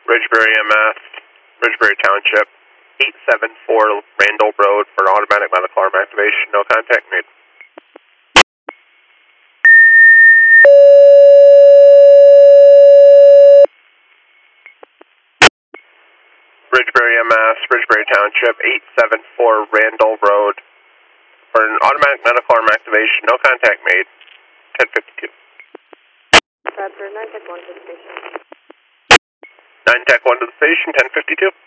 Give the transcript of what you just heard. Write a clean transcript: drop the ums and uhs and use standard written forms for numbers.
Ridgebury MS, Ridgebury Township, 874 Randall Road for an automatic medical arm activation. No contact made. Ridgebury MS, Ridgebury Township, 874 Randall Road for an automatic medical arm activation. No contact made. 1052. Bradford, 9 Tech 1 to the station. 9 Tech 1 to the station, 1052.